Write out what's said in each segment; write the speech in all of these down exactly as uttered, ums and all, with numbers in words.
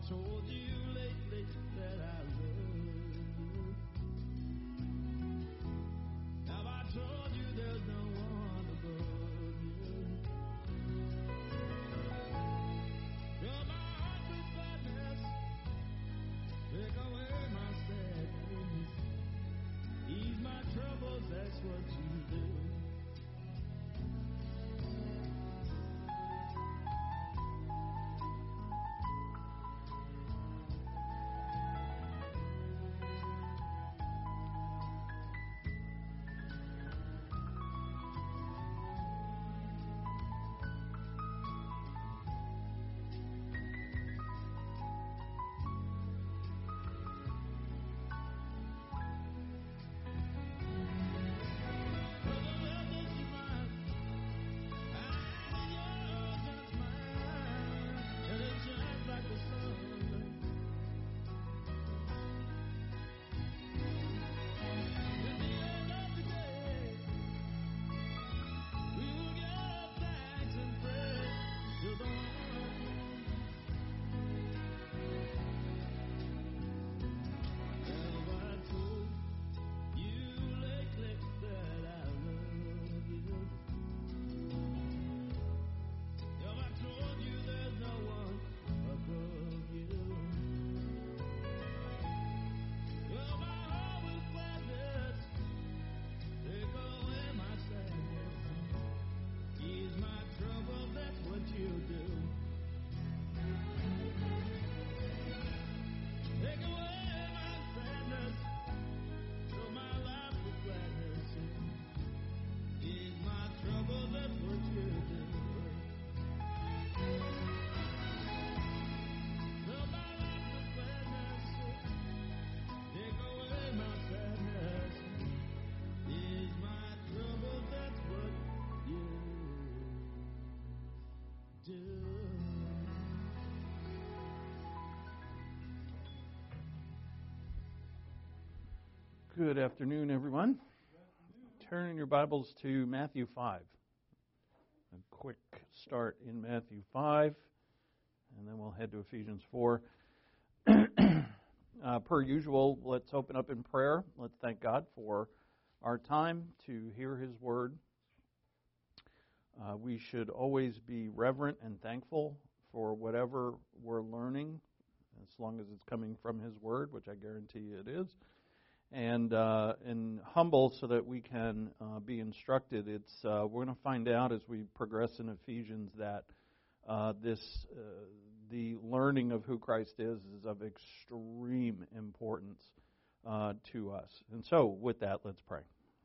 told you lately that I love you? Have I told you there's no one above you? Fill my heart with gladness, take away my sadness, ease my troubles, that's what you do. Good afternoon, everyone. Turn in your Bibles to Matthew five. A quick start in Matthew five, and then we'll head to Ephesians four. uh, per usual, let's open up in prayer. Let's thank God for our time to hear His Word. Uh, we should always be reverent and thankful for whatever we're learning, as long as it's coming from His Word, which I guarantee you it is. And uh, and humble so that we can uh, be instructed. It's uh, we're going to find out as we progress in Ephesians that uh, this uh, the learning of who Christ is is of extreme importance uh, to us. And so, with that, let's pray.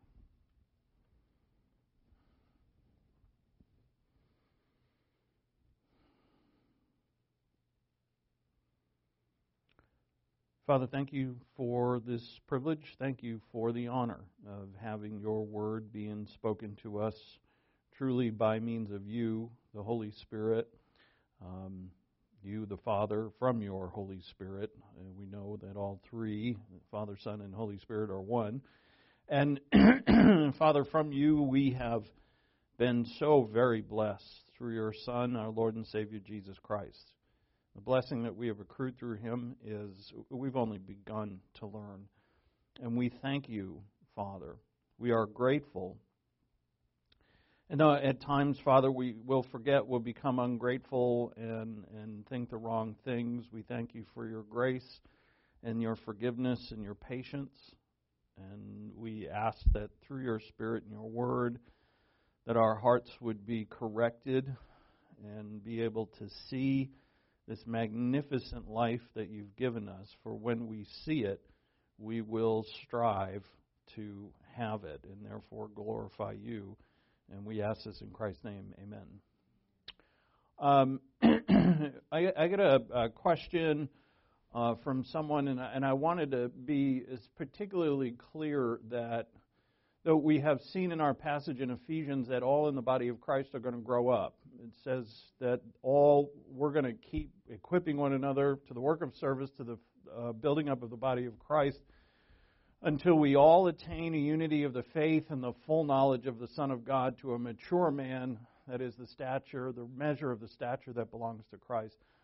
Father, thank you for this privilege. Thank you for the honor of having your word being spoken to us truly by means of you, the Holy Spirit, um, you, the Father, from your Holy Spirit. And we know that all three, Father, Son, and Holy Spirit, are one. And Father, from you we have been so very blessed through your Son, our Lord and Savior, Jesus Christ. The blessing that we have accrued through Him is we've only begun to learn. And we thank you, Father. We are grateful. And uh, at times, Father, we will forget, we'll become ungrateful and, and think the wrong things. We thank you for your grace and your forgiveness and your patience. And we ask that through your Spirit and your Word, that our hearts would be corrected and be able to see this magnificent life that you've given us, for when we see it, we will strive to have it and therefore glorify you. And we ask this in Christ's name, amen. Um, I, I got a, a question uh, from someone, and I, and I wanted to be as particularly clear that though we have seen in our passage in Ephesians that all in the body of Christ are going to grow up. It says that all we're going to keep equipping one another to the work of service, to the uh, building up of the body of Christ, until we all attain a unity of the faith and the full knowledge of the Son of God, to a mature man, that is the stature, the measure of the stature that belongs to Christ.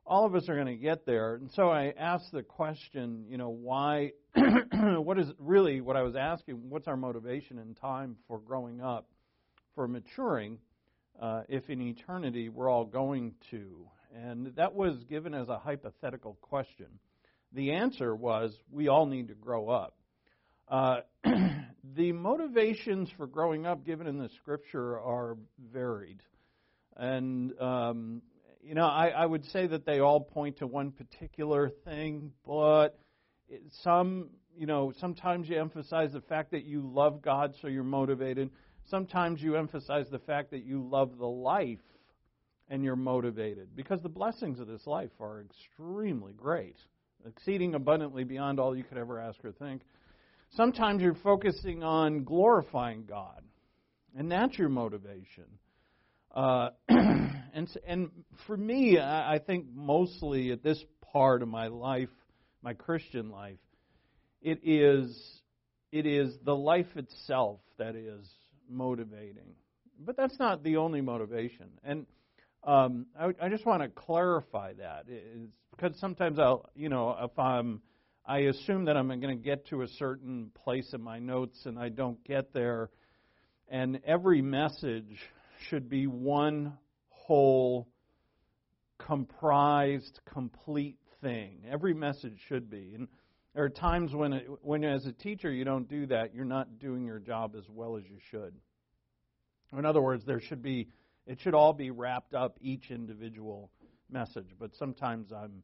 all of us are going to get there. And so I asked the question, you know, why, what is really what I was asking, what's our motivation in time for growing up, for maturing, uh, if in eternity we're all going to? And that was given as a hypothetical question. The answer was, we all need to grow up. Uh, the motivations for growing up given in the Scripture are varied. And, um, you know, I, I would say that they all point to one particular thing, but some, you know, sometimes you emphasize the fact that you love God, so you're motivated. Sometimes you emphasize the fact that you love the life and you're motivated, because the blessings of this life are extremely great, exceeding abundantly beyond all you could ever ask or think. Sometimes you're focusing on glorifying God, and that's your motivation. Uh, and and for me, I, I think mostly at this part of my life, my Christian life, it is it is the life itself that is motivating. But that's not the only motivation. And um, I, I just want to clarify that, it's because sometimes I'll, you know, if I'm, I assume that I'm going to get to a certain place in my notes and I don't get there, and every message should be one whole, comprised, complete thing. Every message should be. And there are times when, it, when as a teacher you don't do that, you're not doing your job as well as you should. In other words, there should be, it should all be wrapped up, each individual message. But sometimes I'm,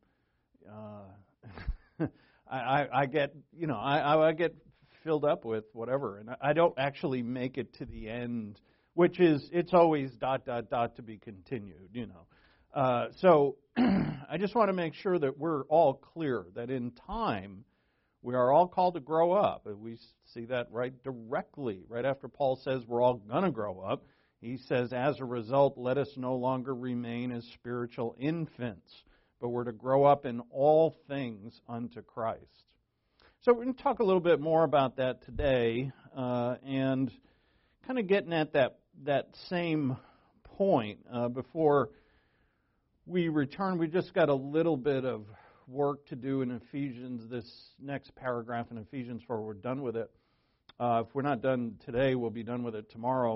uh, I, I, I get, you know, I, I get filled up with whatever, and I don't actually make it to the end, which is, it's always dot, dot, dot to be continued, you know. Uh, so I just want to make sure that we're all clear that in time we are all called to grow up. We see that right directly, right after Paul says we're all going to grow up. He says, as a result, let us no longer remain as spiritual infants, but we're to grow up in all things unto Christ. So we're going to talk a little bit more about that today, uh, and kind of getting at that that same point. Uh, before we return, we just got a little bit of work to do in Ephesians, this next paragraph in Ephesians four. We're done with it. Uh, if we're not done today, we'll be done with it tomorrow.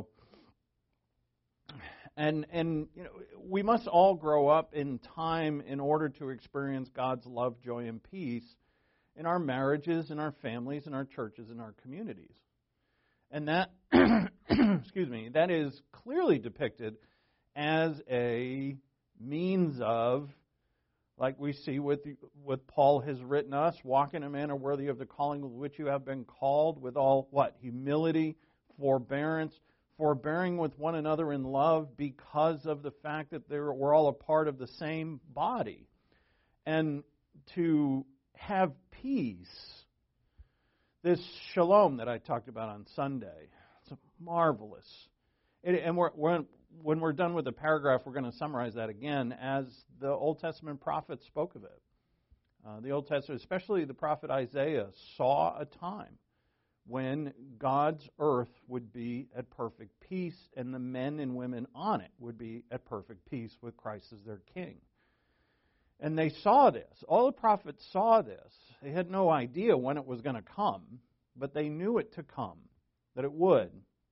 And and you know, we must all grow up in time in order to experience God's love, joy, and peace in our marriages, in our families, in our churches, in our communities. And that, excuse me, that is clearly depicted as a means of, like we see with what Paul has written us, walk in a manner worthy of the calling with which you have been called, with all, what? Humility, forbearance, forbearing with one another in love, because of the fact that we're all a part of the same body. And to have peace, this shalom that I talked about on Sunday, it's marvelous. It, and we're, we're, when we're done with the paragraph, we're going to summarize that again as the Old Testament prophets spoke of it. Uh, the Old Testament, especially the prophet Isaiah, saw a time when God's earth would be at perfect peace and the men and women on it would be at perfect peace with Christ as their king. And they saw this. All the prophets saw this. They had no idea when it was going to come, but they knew it to come, that it would.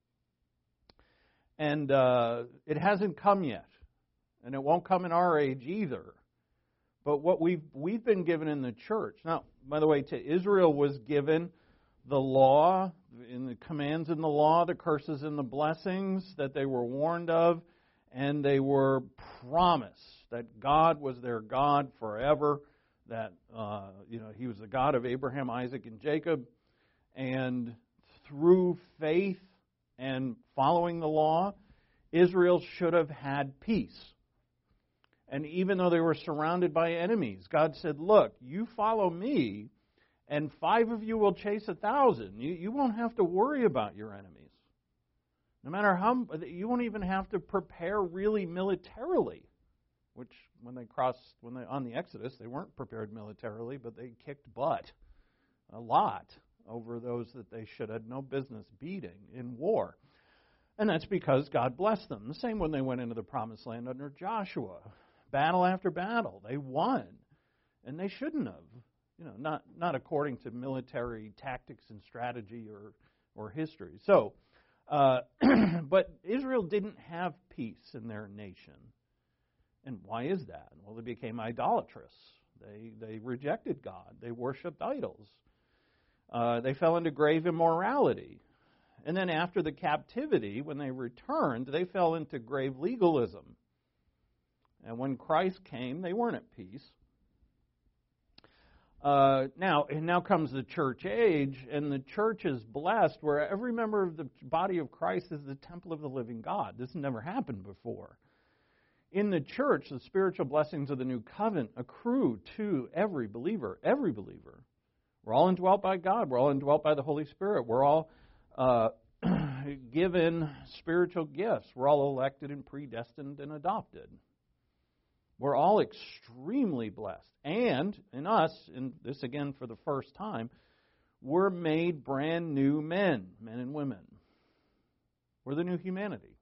And uh, it hasn't come yet, and it won't come in our age either. But what we've we've been given in the church. Now, by the way, to Israel was given the law, in the commands in the law, the curses and the blessings that they were warned of, and they were promised that God was their God forever, that uh, you know He was the God of Abraham, Isaac, and Jacob, and through faith and following the law, Israel should have had peace. And even though they were surrounded by enemies, God said, look, you follow me, and five of you will chase a thousand. You, you won't have to worry about your enemies. No matter how, you won't even have to prepare really militarily, which when they crossed, when they on the Exodus, they weren't prepared militarily, but they kicked butt a lot over those that they should have no business beating in war. And that's because God blessed them. The same when they went into the promised land under Joshua. battle after battle. They won, and they shouldn't have. You know, not not according to military tactics and strategy or or history. So, uh, but Israel didn't have peace in their nation, and why is that? Well, they became idolatrous. They they rejected God. They worshipped idols. Uh, they fell into grave immorality. And then after the captivity, when they returned, they fell into grave legalism. And when Christ came, they weren't at peace. Uh, now, and now comes the church age, and the church is blessed, where every member of the body of Christ is the temple of the living God. This has never happened before. In the church, the spiritual blessings of the new covenant accrue to every believer, every believer. We're all indwelt by God. We're all indwelt by the Holy Spirit. We're all uh, given spiritual gifts. We're all elected and predestined and adopted. We're all extremely blessed. And in us, and this again for the first time, we're made brand new men, men and women. We're the new humanity.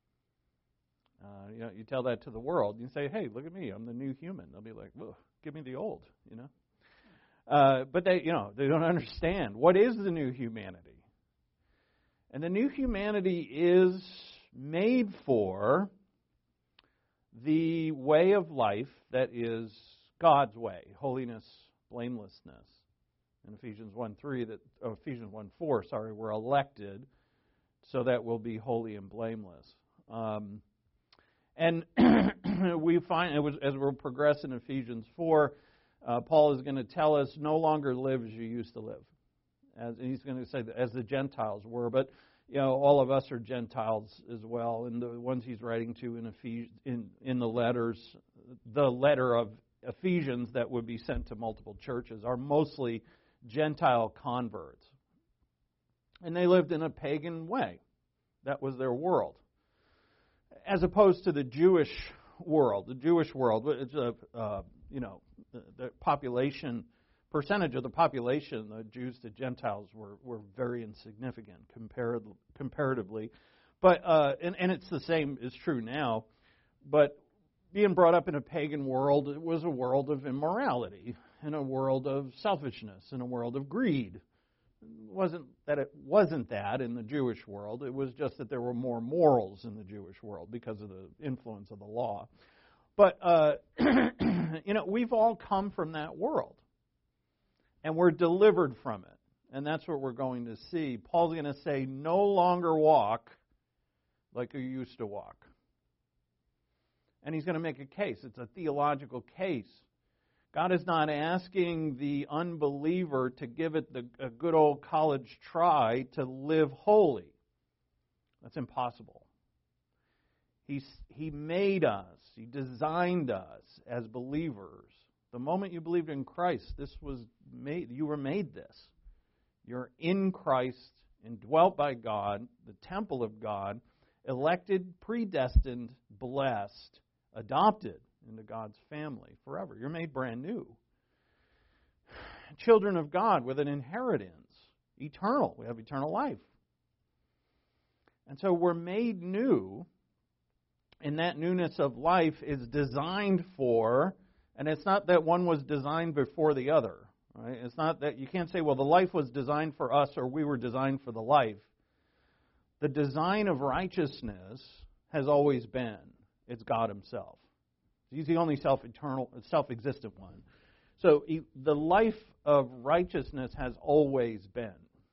Uh, you know, you tell that to the world. You say, "Hey, look at me! I'm the new human." They'll be like, "Well, give me the old," you know. Uh, but they, you know, they don't understand what is the new humanity. And the new humanity is made for the way of life that is God's way, holiness, blamelessness. In Ephesians one three, that oh, Ephesians one four, sorry, we're elected so that we'll be holy and blameless. Um, and we find, it was, as we'll progress in Ephesians four, uh, Paul is going to tell us, no longer live as you used to live. As, and he's going to say that as the Gentiles were, but you know, all of us are Gentiles as well, and the ones he's writing to in Ephes- in in the letters, the letter of Ephesians that would be sent to multiple churches are mostly Gentile converts. And they lived in a pagan way. That was their world. As opposed to the Jewish world. The Jewish world, it's a, uh, you know, the, the population, percentage of the population, the Jews to Gentiles were, were very insignificant compared, comparatively. But, uh, and, and it's the same, is true now. But being brought up in a pagan world, it was a world of immorality, and a world of selfishness, and a world of greed. It wasn't that it wasn't that in the Jewish world. It was just that there were more morals in the Jewish world because of the influence of the law. But, uh, you know, we've all come from that world. And we're delivered from it. And that's what we're going to see. Paul's going to say, no longer walk like you used to walk. And he's going to make a case. It's a theological case. God is not asking the unbeliever to give it the, a good old college try to live holy. That's impossible. He's, he made us. He designed us as believers. The moment you believed in Christ, this was made. You were made this. You're in Christ, indwelt by God, the temple of God, elected, predestined, blessed, adopted into God's family forever. You're made brand new. Children of God with an inheritance, eternal. We have eternal life. And so we're made new, and that newness of life is designed for, and it's not that one was designed before the other. Right? It's not that you can't say, well, the life was designed for us or we were designed for the life. The design of righteousness has always been. It's God Himself. He's the only self-eternal, self-existent one. So he, the life of righteousness has always been.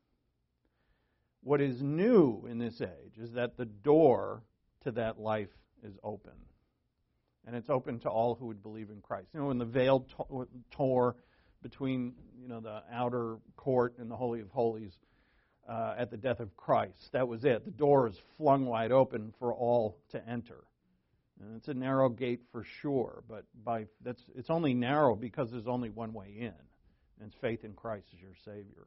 What is new in this age is that the door to that life is open. And it's open to all who would believe in Christ. You know, when the veil to- tore between, you know, the outer court and the Holy of Holies uh, at the death of Christ, that was it. The door is flung wide open for all to enter. And it's a narrow gate for sure, but by that's it's only narrow because there's only one way in, and it's faith in Christ as your Savior.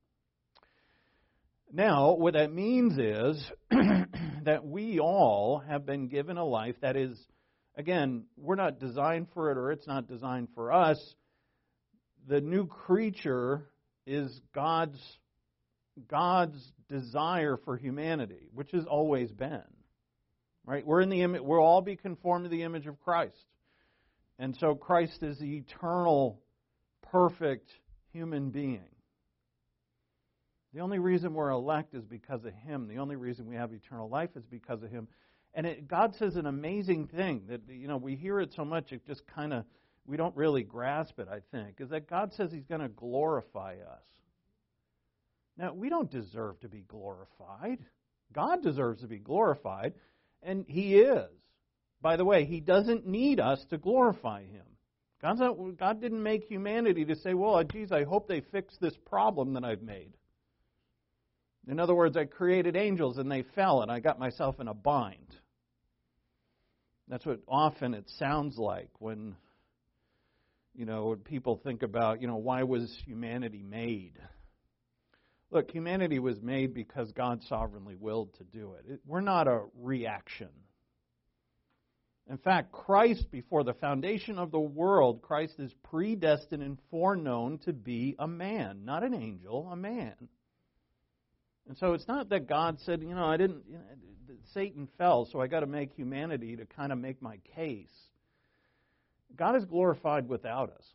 Now, what that means is that we all have been given a life that is, again, we're not designed for it or it's not designed for us. The new creature is God's God's desire for humanity, which has always been. Right? We're in the image, we'll all be conformed to the image of Christ. And so Christ is the eternal, perfect human being. The only reason we're elect is because of Him. The only reason we have eternal life is because of Him. And it, God says an amazing thing that, you know, we hear it so much, it just kind of, we don't really grasp it, I think, is that God says He's going to glorify us. Now, we don't deserve to be glorified. God deserves to be glorified, and He is. By the way, He doesn't need us to glorify Him. God's not, God didn't make humanity to say, well, geez, I hope they fix this problem that I've made. In other words, I created angels and they fell and I got myself in a bind. That's what often it sounds like when, you know, when people think about, you know, why was humanity made? Look, humanity was made because God sovereignly willed to do it. it we're not a reaction. In fact, Christ, before the foundation of the world, Christ is predestined and foreknown to be a man, not an angel, a man. And so it's not that God said, you know, I didn't, you know, Satan fell, so I got to make humanity to kind of make my case. God is glorified without us.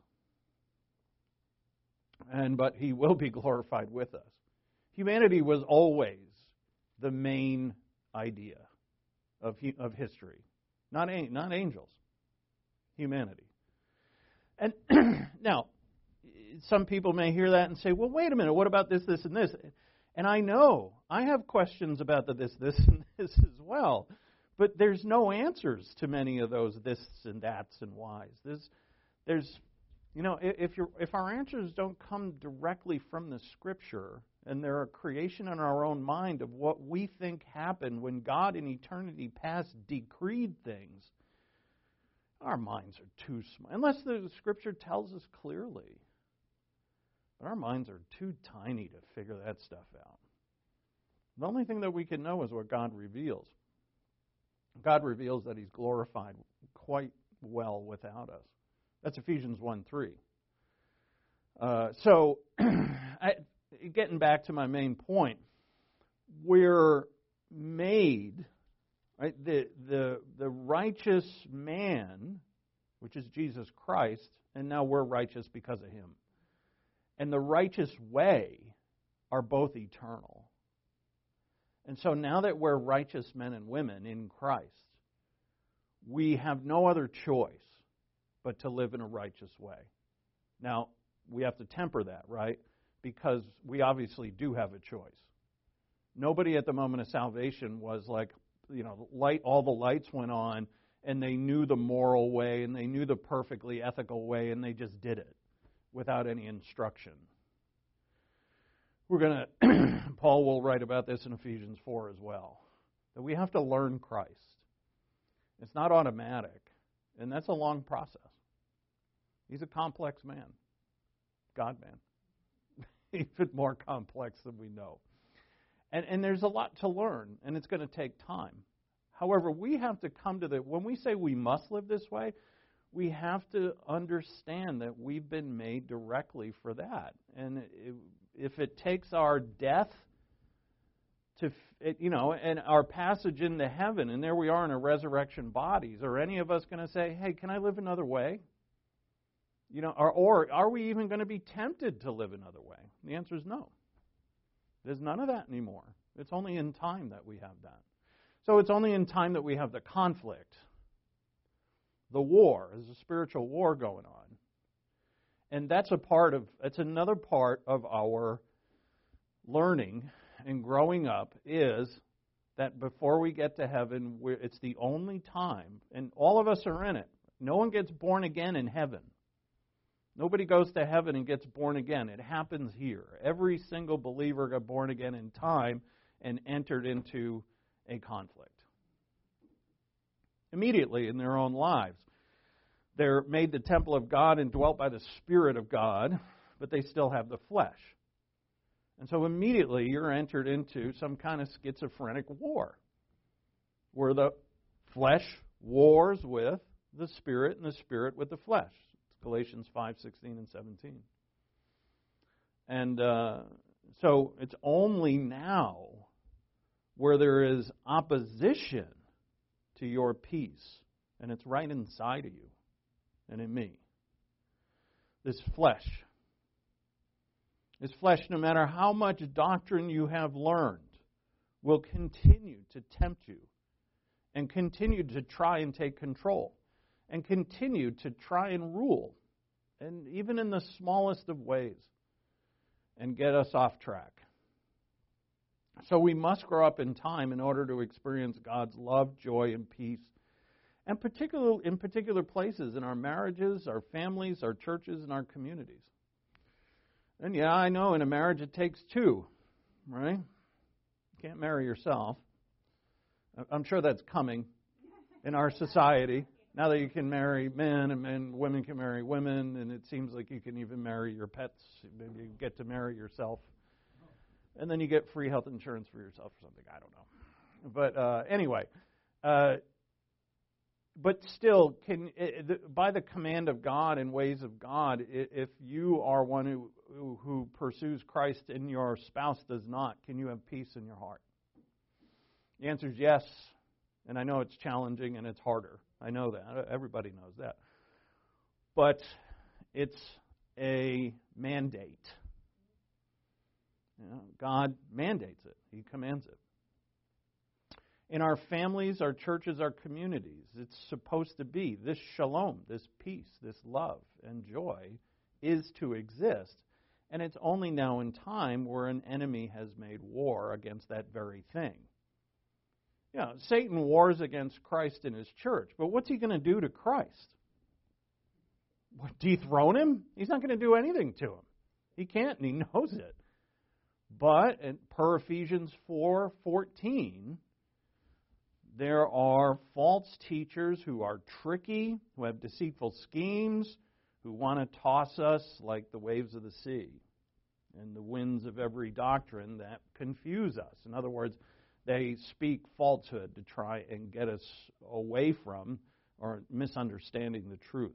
And but He will be glorified with us. Humanity was always the main idea of of history. Not, not angels. Humanity. And now, some people may hear that and say, well, wait a minute, what about this, this, and this? And I know, I have questions about the this, this, and this as well. But there's no answers to many of those this and that's and whys. There's, there's you know, if you're, if our answers don't come directly from the Scripture, and they're a creation in our own mind of what we think happened when God in eternity past decreed things, our minds are too small. Unless the Scripture tells us clearly. But our minds are too tiny to figure that stuff out. The only thing that we can know is what God reveals. God reveals that He's glorified quite well without us. That's Ephesians one three. Uh, so, I, getting back to my main point, we're made, right, the, the, the righteous man, which is Jesus Christ, and now we're righteous because of Him. And the righteous way are both eternal. And so now that we're righteous men and women in Christ, we have no other choice but to live in a righteous way. Now, we have to temper that, right? Because we obviously do have a choice. Nobody at the moment of salvation was like, you know, light, all the lights went on and they knew the moral way and they knew the perfectly ethical way and they just did it without any instruction. We're going to, Paul will write about this in Ephesians four as well, that we have to learn Christ. It's not automatic, and that's a long process. He's a complex man, God-man, even more complex than we know. And, and there's a lot to learn, and it's going to take time. However, we have to come to the, when we say we must live this way, we have to understand that we've been made directly for that. And it, if it takes our death to, you know, and our passage into heaven, and there we are in our resurrection bodies, are any of us going to say, hey, can I live another way? You know, or, or are we even going to be tempted to live another way? The answer is no. There's none of that anymore. It's only in time that we have that. So it's only in time that we have the conflict. The war is a spiritual war going on. And that's a part of, it's another part of our learning and growing up is that before we get to heaven, we're, it's the only time, and all of us are in it. No one gets born again in heaven. Nobody goes to heaven and gets born again. It happens here. Every single believer got born again in time and entered into a conflict. Immediately in their own lives. They're made the temple of God and dwelt by the Spirit of God, but they still have the flesh. And so immediately you're entered into some kind of schizophrenic war, where the flesh wars with the Spirit and the Spirit with the flesh. It's Galatians five, sixteen and seventeen. And uh, so it's only now where there is opposition to your peace, and it's right inside of you. and in me. This flesh. This flesh, no matter how much doctrine you have learned, will continue to tempt you and continue to try and take control and continue to try and rule, and even in the smallest of ways, and get us off track. So we must grow up in time in order to experience God's love, joy, and peace, and particular, in particular places in our marriages, our families, our churches, and our communities. And yeah, I know in a marriage it takes two, right? You can't marry yourself. I'm sure that's coming in our society. Now that you can marry men and men, women can marry women, and it seems like you can even marry your pets. Maybe you get to marry yourself. And then you get free health insurance for yourself or something. I don't know. But uh, anyway, uh, but still, can by the command of God and ways of God, if you are one who, who pursues Christ and your spouse does not, can you have peace in your heart? The answer is yes. And I know it's challenging and it's harder. I know that. Everybody knows that. But it's a mandate. You know, God mandates it. He commands it. In our families, our churches, our communities, it's supposed to be this shalom, this peace, this love and joy is to exist. And it's only now in time where an enemy has made war against that very thing. You know, Satan wars against Christ and his church, but what's he going to do to Christ? What, dethrone him? He's not going to do anything to him. He can't, and he knows it. But per Ephesians four fourteen, there are false teachers who are tricky, who have deceitful schemes, who want to toss us like the waves of the sea and the winds of every doctrine that confuse us. In other words, they speak falsehood to try and get us away from or misunderstanding the truth.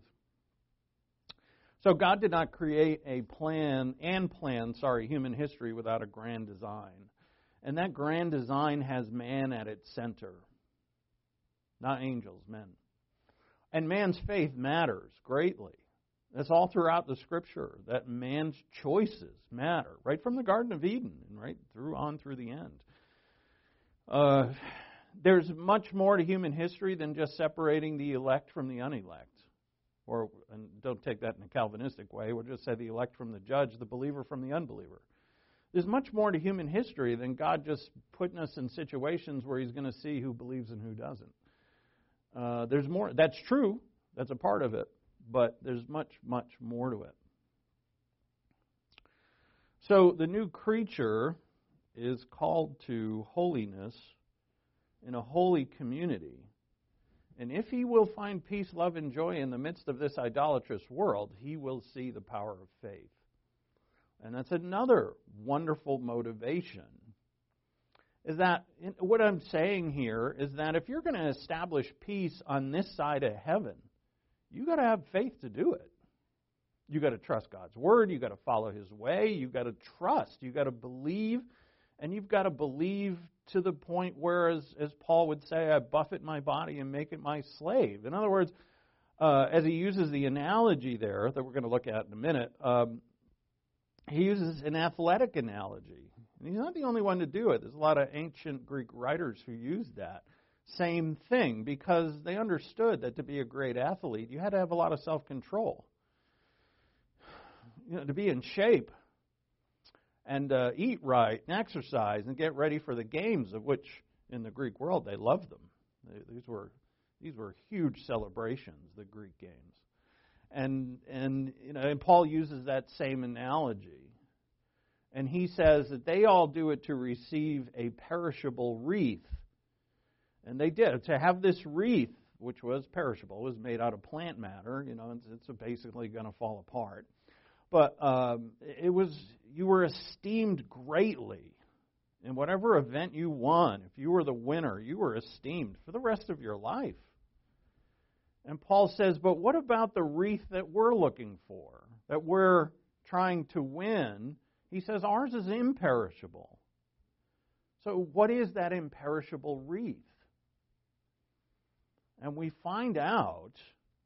So God did not create a plan and plan, sorry, human history without a grand design. And that grand design has man at its center. Not angels, men. And man's faith matters greatly. That's all throughout the Scripture, that man's choices matter, right from the Garden of Eden and right through on through the end. Uh, there's much more to human history than just separating the elect from the unelect. Or, and don't take that in a Calvinistic way, we'll just say the elect from the judge, the believer from the unbeliever. There's much more to human history than God just putting us in situations where He's going to see who believes and who doesn't. Uh, there's more. That's true. That's a part of it. But there's much, much more to it. So the new creature is called to holiness in a holy community. And if he will find peace, love, and joy in the midst of this idolatrous world, he will see the power of faith. And that's another wonderful motivation. Is that what I'm saying here is that if you're going to establish peace on this side of heaven, you've got to have faith to do it. You've got to trust God's word. You've got to follow His way. You've got to trust. You've got to believe. And you've got to believe to the point where, as, as Paul would say, I buffet my body and make it my slave. In other words, uh, as he uses the analogy there that we're going to look at in a minute, um, he uses an athletic analogy. And he's not the only one to do it. There's a lot of ancient Greek writers who used that same thing because they understood that to be a great athlete, you had to have a lot of self-control. You know, to be in shape and uh, eat right and exercise and get ready for the games, of which in the Greek world they loved them. They, these were these were huge celebrations, the Greek games. And and you know, and Paul uses that same analogy. And he says that they all do it to receive a perishable wreath. And they did. To have this wreath, which was perishable, was made out of plant matter, you know, it's, it's basically going to fall apart. But um, it was, you were esteemed greatly. In whatever event you won, if you were the winner, you were esteemed for the rest of your life. And Paul says, but what about the wreath that we're looking for, that we're trying to win? He says ours is imperishable. So what is that imperishable wreath? And we find out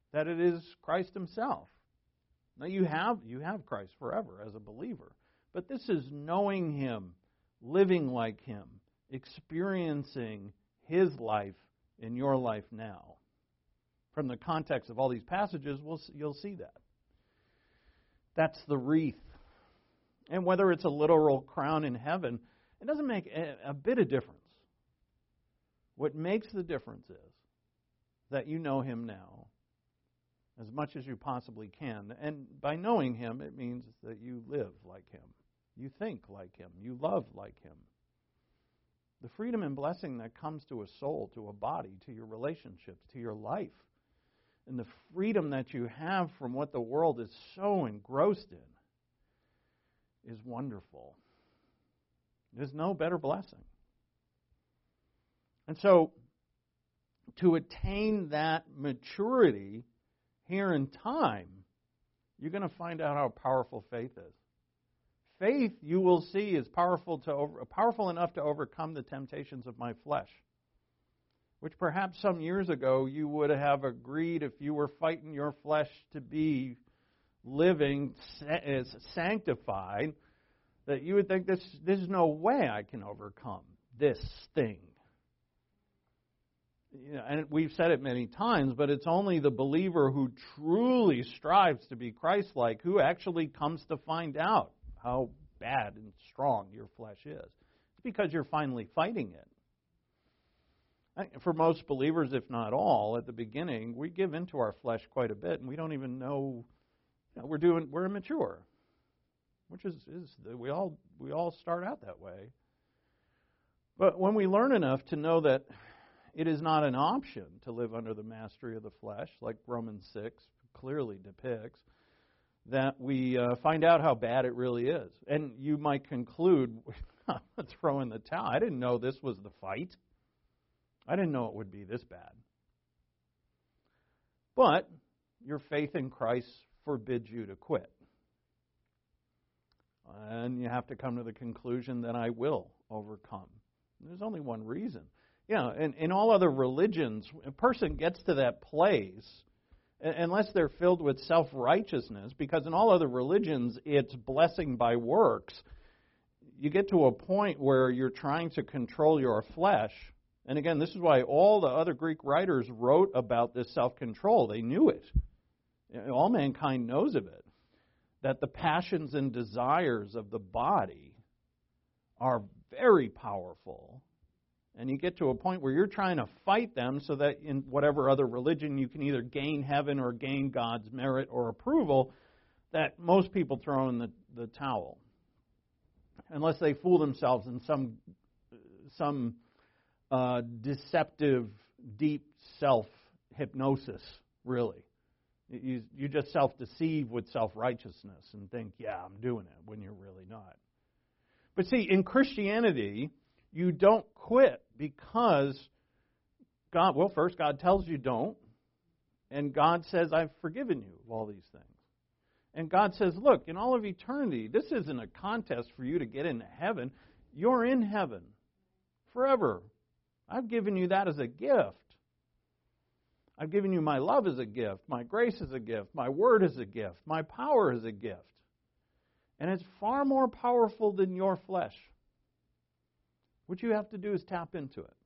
that it is Christ himself. Now you have you have Christ forever as a believer, but this is knowing him, living like him, experiencing his life in your life now. From the context of all these passages, we'll, you'll see that. That's the wreath. And whether it's a literal crown in heaven, it doesn't make a, a bit of difference. What makes the difference is that you know him now as much as you possibly can. And by knowing him, it means that you live like him. You think like him. You love like him. The freedom and blessing that comes to a soul, to a body, to your relationships, to your life, and the freedom that you have from what the world is so engrossed in is wonderful. There's no better blessing. And so, to attain that maturity here in time, you're going to find out how powerful faith is. Faith, you will see, is powerful to over, powerful enough to overcome the temptations of my flesh, which perhaps some years ago you would have agreed, if you were fighting your flesh to be living as sanctified, that you would think this there's no way I can overcome this thing. You know, and we've said it many times, but it's only the believer who truly strives to be Christ-like who actually comes to find out how bad and strong your flesh is. It's because you're finally fighting it. For most believers, if not all, at the beginning, we give into our flesh quite a bit, and we don't even know, you know we're doing. We're immature, which is, is we all we all start out that way. But when we learn enough to know that it is not an option to live under the mastery of the flesh, like Romans six clearly depicts, that we uh, find out how bad it really is. And you might conclude, let's throw in the towel. I didn't know this was the fight. I didn't know it would be this bad. But your faith in Christ forbids you to quit. And you have to come to the conclusion that I will overcome. There's only one reason. You know, in, in all other religions, a person gets to that place unless they're filled with self-righteousness, because in all other religions it's blessing by works. You get to a point where you're trying to control your flesh. And again, this is why all the other Greek writers wrote about this self-control. They knew it. All mankind knows of it. That the passions and desires of the body are very powerful. And you get to a point where you're trying to fight them so that in whatever other religion you can either gain heaven or gain God's merit or approval, that most people throw in the, the towel. Unless they fool themselves in some some uh, deceptive, deep self-hypnosis, really. You, you just self-deceive with self-righteousness and think, yeah, I'm doing it, when you're really not. But see, in Christianity, you don't quit because God, well, first, God tells you don't. And God says, I've forgiven you of all these things. And God says, look, in all of eternity, this isn't a contest for you to get into heaven. You're in heaven forever. I've given you that as a gift. I've given you my love as a gift, my grace as a gift, my word as a gift, my power as a gift. And it's far more powerful than your flesh. What you have to do is tap into it.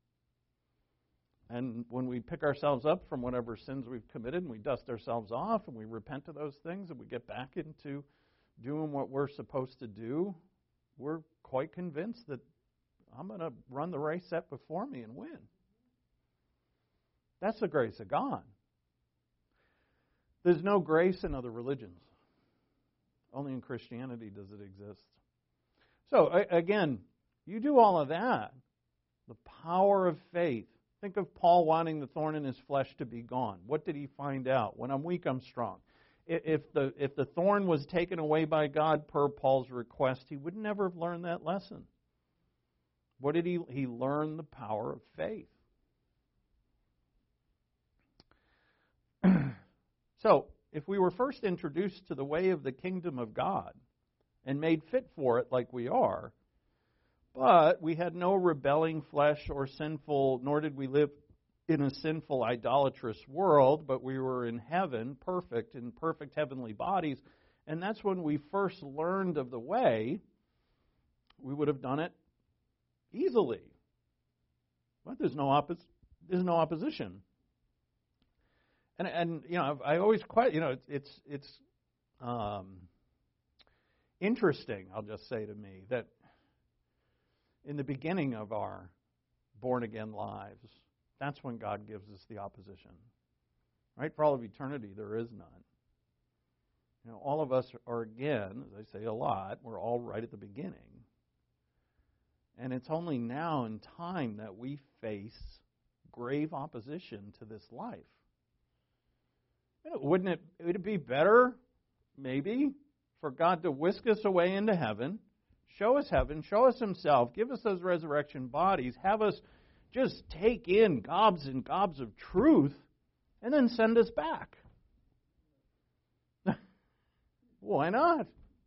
And when we pick ourselves up from whatever sins we've committed and we dust ourselves off and we repent of those things and we get back into doing what we're supposed to do, we're quite convinced that I'm going to run the race set before me and win. That's the grace of God. There's no grace in other religions. Only in Christianity does it exist. So, again, you do all of that. The power of faith. Think of Paul wanting the thorn in his flesh to be gone. What did he find out? When I'm weak, I'm strong. If the, if the thorn was taken away by God per Paul's request, he would never have learned that lesson. What did he? He learned the power of faith. So, if we were first introduced to the way of the kingdom of God and made fit for it like we are, but we had no rebelling flesh or sinful, nor did we live in a sinful, idolatrous world, but we were in heaven, perfect, in perfect heavenly bodies. And that's when we first learned of the way. We would have done it easily. But there's no oppos- there's no opposition. And and you know, I always quite you know it's it's, it's um, interesting. I'll just say to me that in the beginning of our born again lives, that's when God gives us the opposition. Right? For all of eternity, there is none. You know, all of us are, again, as I say a lot, we're all right at the beginning. And it's only now in time that we face grave opposition to this life. You know, wouldn't it would it be better, maybe, for God to whisk us away into heaven, show us heaven, show us Himself, give us those resurrection bodies, have us just take in gobs and gobs of truth, and then send us back? Why not?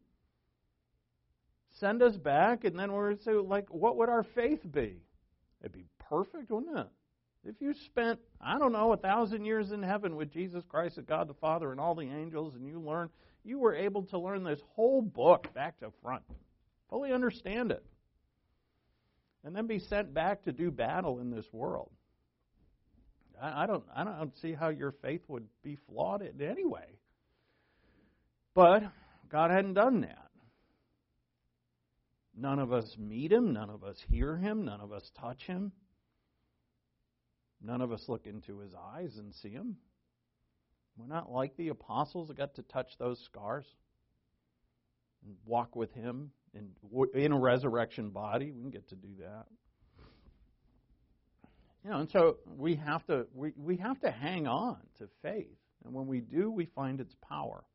Send us back, and then we're so like, what would our faith be? It'd be perfect, wouldn't it? If you spent, I don't know, a thousand years in heaven with Jesus Christ and God the Father and all the angels, and you learn, you were able to learn this whole book back to front, fully understand it, and then be sent back to do battle in this world. I, I don't, I don't see how your faith would be flawed in any way. But God hadn't done that. None of us meet Him. None of us hear Him. None of us touch Him. None of us look into His eyes and see Him. We're not like the apostles that got to touch those scars and walk with Him in, in a resurrection body. We can get to do that. You know, and so we have to we, we have to hang on to faith. And when we do, we find its power.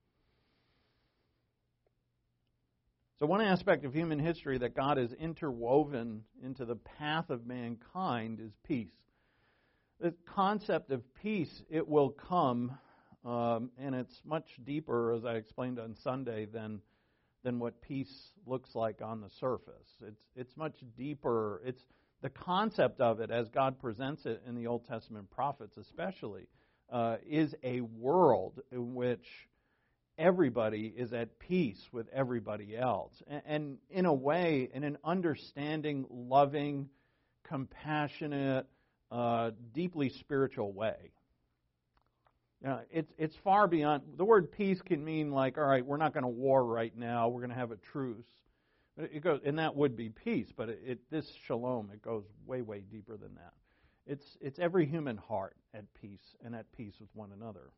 So one aspect of human history that God has interwoven into the path of mankind is peace. The concept of peace, it will come, um, and it's much deeper, as I explained on Sunday, than than what peace looks like on the surface. It's it's much deeper. It's the concept of it, as God presents it in the Old Testament prophets especially, uh, is a world in which everybody is at peace with everybody else. And, and in a way, in an understanding, loving, compassionate, uh, deeply spiritual way. Now, it's it's far beyond, the word peace can mean like, all right, we're not going to war right now, we're going to have a truce. It goes, and that would be peace, but it, it this shalom, it goes way, way deeper than that. It's it's every human heart at peace and at peace with one another.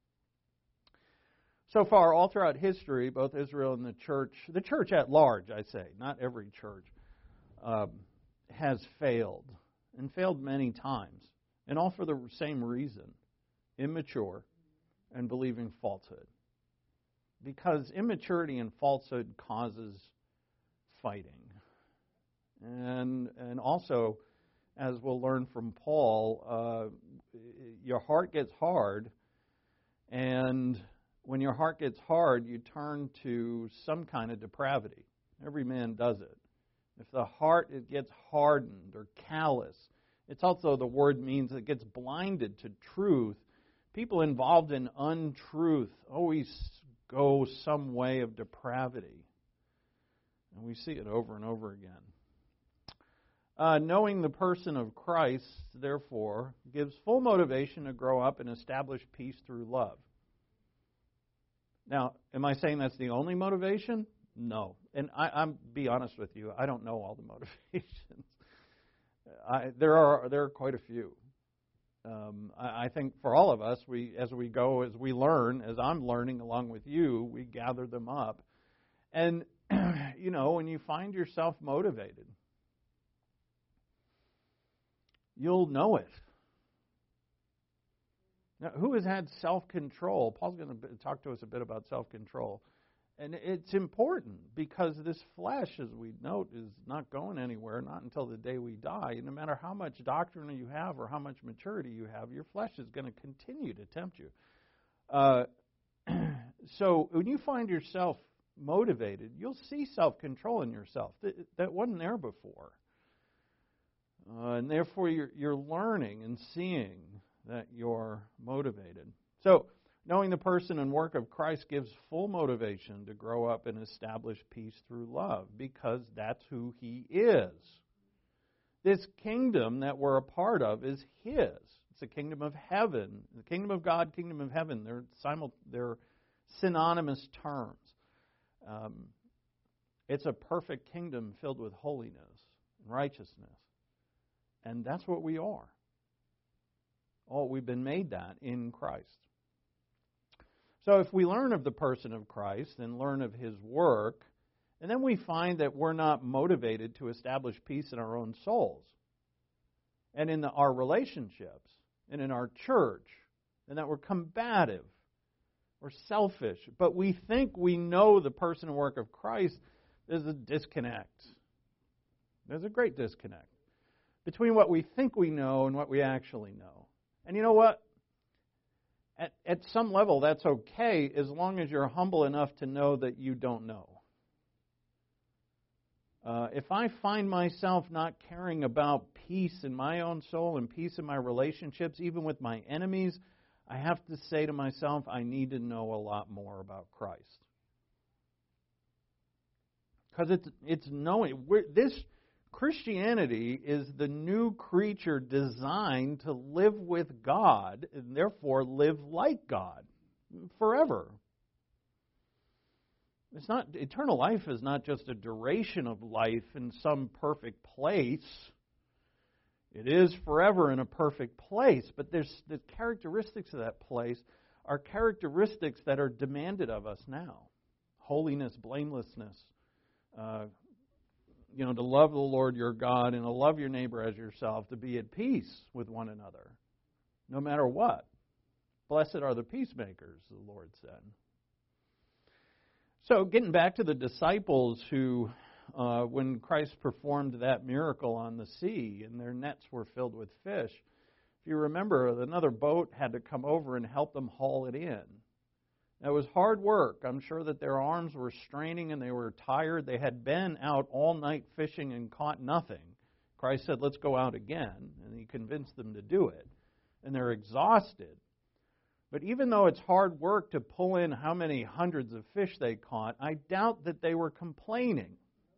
So far, all throughout history, both Israel and the church, the church at large, I say, not every church, um, has failed, and failed many times, and all for the same reason, immature and believing falsehood. Because immaturity and falsehood causes fighting. And, and also, as we'll learn from Paul, uh, your heart gets hard, and when your heart gets hard, you turn to some kind of depravity. Every man does it. If the heart it gets hardened or callous, it's also the word means it gets blinded to truth. People involved in untruth always go some way of depravity. And we see it over and over again. Uh, knowing the person of Christ, therefore, gives full motivation to grow up and establish peace through love. Now, am I saying that's the only motivation? No. And I, I'm be honest with you, I don't know all the motivations. I, there are there are quite a few. Um, I, I think for all of us, we as we go, as we learn, as I'm learning along with you, we gather them up. And, you know, when you find yourself motivated, you'll know it. Now, who has had self-control? Paul's going to talk to us a bit about self-control. And it's important because this flesh, as we note, is not going anywhere, not until the day we die. And no matter how much doctrine you have or how much maturity you have, your flesh is going to continue to tempt you. Uh, so when you find yourself motivated, you'll see self-control in yourself. That, that wasn't there before. Uh, and therefore, you're, you're learning and seeing that you're motivated. So, knowing the person and work of Christ gives full motivation to grow up and establish peace through love, because that's who He is. This kingdom that we're a part of is His. It's the kingdom of heaven. The kingdom of God, kingdom of heaven, they're, simul- they're synonymous terms. Um, it's a perfect kingdom filled with holiness and righteousness. And that's what we are. Oh, we've been made that in Christ. So if we learn of the person of Christ and learn of His work, and then we find that we're not motivated to establish peace in our own souls and in the, our relationships and in our church, and that we're combative or selfish, but we think we know the person and work of Christ, there's a disconnect. There's a great disconnect between what we think we know and what we actually know. And you know what? At, at some level, that's okay as long as you're humble enough to know that you don't know. Uh, if I find myself not caring about peace in my own soul and peace in my relationships, even with my enemies, I have to say to myself, I need to know a lot more about Christ. Because it's, it's knowing. We're, this Christianity is the new creature designed to live with God and therefore live like God forever. It's not eternal life is not just a duration of life in some perfect place. It is forever in a perfect place, but there's the characteristics of that place are characteristics that are demanded of us now. Holiness, blamelessness, uh, you know, to love the Lord your God and to love your neighbor as yourself, to be at peace with one another, no matter what. Blessed are the peacemakers, the Lord said. So, getting back to the disciples who, uh, when Christ performed that miracle on the sea and their nets were filled with fish, if you remember, another boat had to come over and help them haul it in. It was hard work. I'm sure that their arms were straining and they were tired. They had been out all night fishing and caught nothing. Christ said, let's go out again, and He convinced them to do it. And they're exhausted. But even though it's hard work to pull in how many hundreds of fish they caught, I doubt that they were complaining.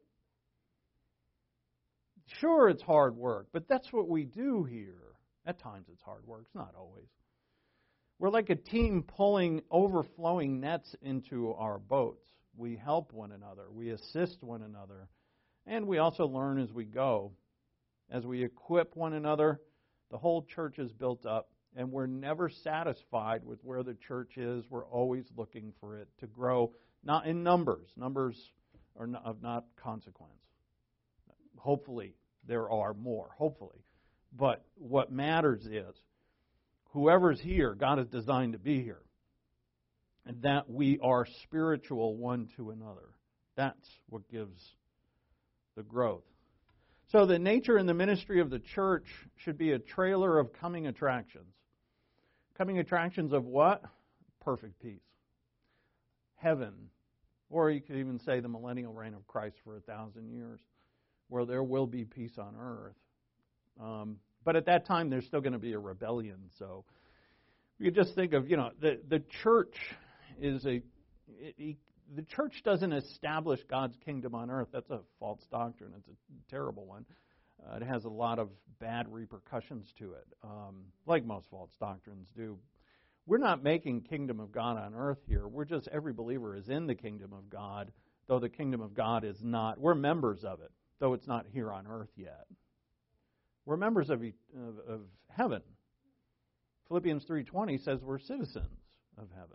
Sure, it's hard work, but that's what we do here. At times it's hard work. It's not always. We're like a team pulling overflowing nets into our boats. We help one another. We assist one another. And we also learn as we go. As we equip one another, the whole church is built up. And we're never satisfied with where the church is. We're always looking for it to grow, not in numbers. Numbers are not, of not consequence. Hopefully, there are more, hopefully. But what matters is, whoever's here, God has designed to be here. And that we are spiritual one to another. That's what gives the growth. So the nature and the ministry of the church should be a trailer of coming attractions. Coming attractions of what? Perfect peace. Heaven. Or you could even say the millennial reign of Christ for a thousand years, where there will be peace on earth. Um, but at that time, there's still going to be a rebellion. So you just think of, you know, the, the church is a... It, it, the church doesn't establish God's kingdom on earth. That's a false doctrine. It's a terrible one. Uh, it has a lot of bad repercussions to it, um, like most false doctrines do. We're not making kingdom of God on earth here. We're just, every believer is in the kingdom of God, though the kingdom of God is not. We're members of it, though it's not here on earth yet. We're members of, of, of heaven. Philippians three twenty says we're citizens of heaven.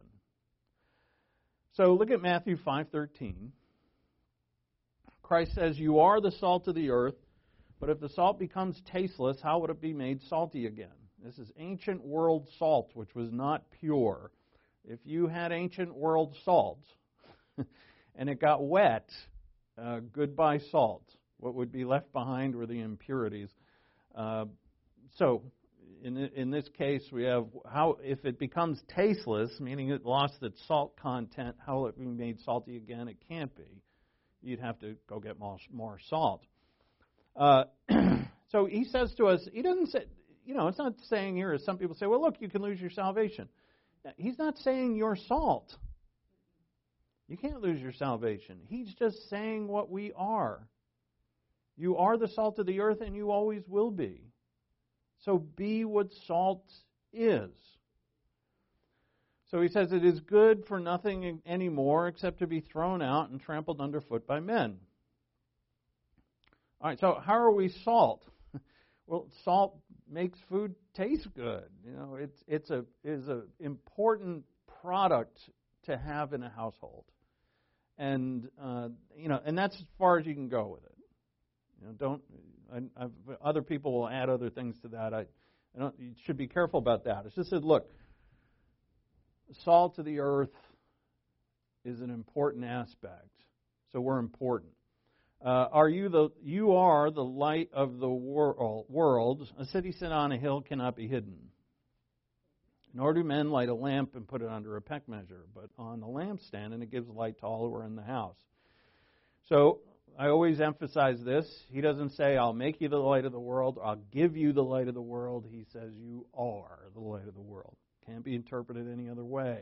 So look at Matthew five thirteen. Christ says, you are the salt of the earth, but if the salt becomes tasteless, how would it be made salty again? This is ancient world salt, which was not pure. If you had ancient world salt and it got wet, uh, goodbye salt. What would be left behind were the impurities. Uh, so in in this case, we have how if it becomes tasteless, meaning it lost its salt content, how will it be made salty again? It can't be. You'd have to go get more, more salt. Uh, so he says to us, he doesn't say, you know, it's not saying here, as some people say, well, look, you can lose your salvation. He's not saying you're salt. You can't lose your salvation. He's just saying what we are. You are the salt of the earth, and you always will be. So be what salt is. So he says it is good for nothing anymore except to be thrown out and trampled underfoot by men. All right, so how are we salt? Well, salt makes food taste good. You know, it's it's a is a important product to have in a household, and uh, you know, and that's as far as you can go with it. You know, don't. I, I've, other people will add other things to that. I, I don't. You should be careful about that. It's just that look, salt of the earth is an important aspect, so we're important. Uh, are you the you are the light of the wor- world? A city set on a hill cannot be hidden. Nor do men light a lamp and put it under a peck measure, but on a lampstand, and it gives light to all who are in the house. So I always emphasize this. He doesn't say, I'll make you the light of the world, I'll give you the light of the world. He says, you are the light of the world. Can't be interpreted any other way.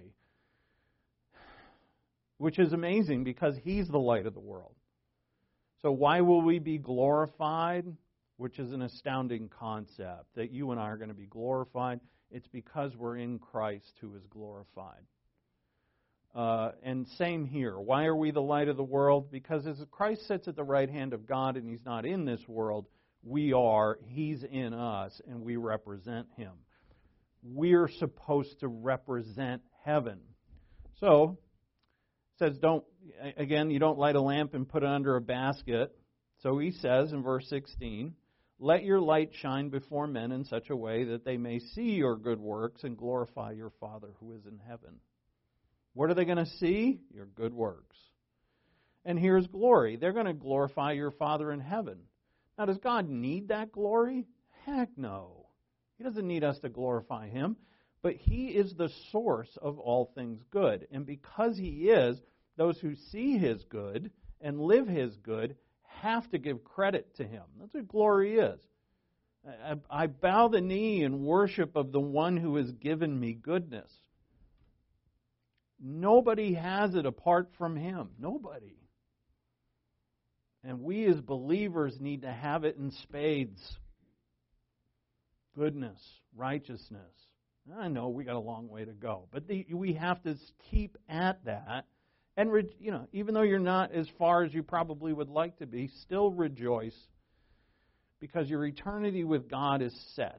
Which is amazing because He's the light of the world. So why will we be glorified? Which is an astounding concept, that you and I are going to be glorified. It's because we're in Christ who is glorified. Uh, and same here. Why are we the light of the world? Because as Christ sits at the right hand of God and He's not in this world, we are, He's in us, and we represent Him. We're supposed to represent heaven. So, it says, don't, again, you don't light a lamp and put it under a basket. So he says in verse sixteen, let your light shine before men in such a way that they may see your good works and glorify your Father who is in heaven. What are they going to see? Your good works. And here's glory. They're going to glorify your Father in heaven. Now, does God need that glory? Heck no. He doesn't need us to glorify Him. But He is the source of all things good. And because He is, those who see His good and live His good have to give credit to Him. That's what glory is. I, I bow the knee in worship of the one who has given me goodness. Nobody has it apart from Him. Nobody. And we as believers need to have it in spades. Goodness, righteousness. I know we got a long way to go, but the, we have to keep at that. And, you know, even though you're not as far as you probably would like to be, still rejoice because your eternity with God is set.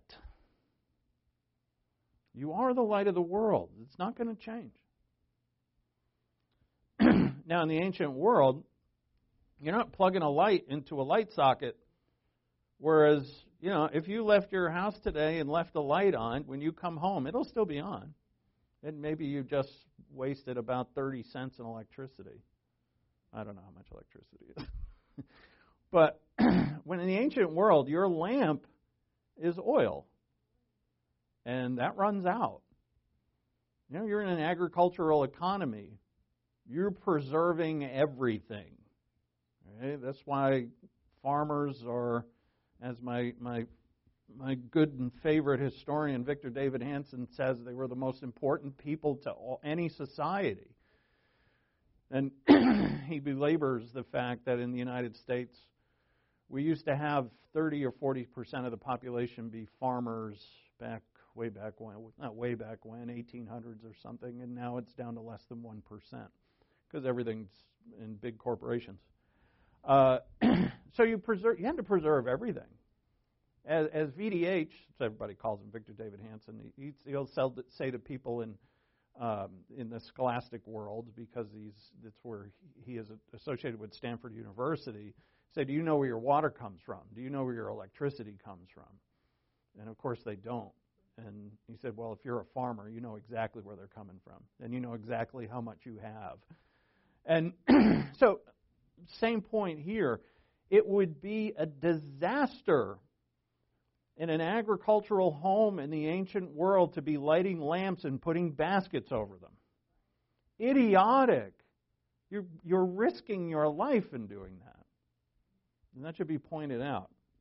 You are the light of the world. It's not going to change. Now, in the ancient world, you're not plugging a light into a light socket, whereas, you know, if you left your house today and left the light on, when you come home, it'll still be on. And maybe you just wasted about thirty cents in electricity. I don't know how much electricity is. But when in the ancient world, your lamp is oil. And that runs out. You know, you're in an agricultural economy. You're preserving everything. Okay? That's why farmers are, as my my my good and favorite historian Victor David Hanson says, they were the most important people to all, any society. And he belabors the fact that in the United States, we used to have thirty or forty percent of the population be farmers back way back when, not way back when, eighteen hundreds or something, and now it's down to less than one percent because everything's in big corporations. Uh, so you preserve, you have to preserve everything. As, as V D H, so everybody calls him Victor David Hanson, he, he'll sell, say to people in um, in the scholastic world, because he's that's where he, he is associated with Stanford University, say, do you know where your water comes from? Do you know where your electricity comes from? And of course they don't. And he said, well, if you're a farmer, you know exactly where they're coming from. And you know exactly how much you have. And so, same point here. It would be a disaster in an agricultural home in the ancient world to be lighting lamps and putting baskets over them. Idiotic. You're, you're risking your life in doing that. And that should be pointed out.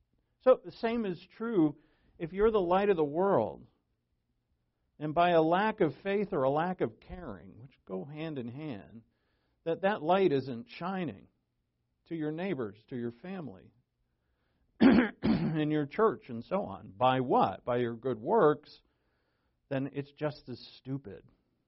So the same is true if you're the light of the world, and by a lack of faith or a lack of caring, which go hand in hand, that that light isn't shining to your neighbors, to your family, in your church, and so on. By what? By your good works, then it's just as stupid.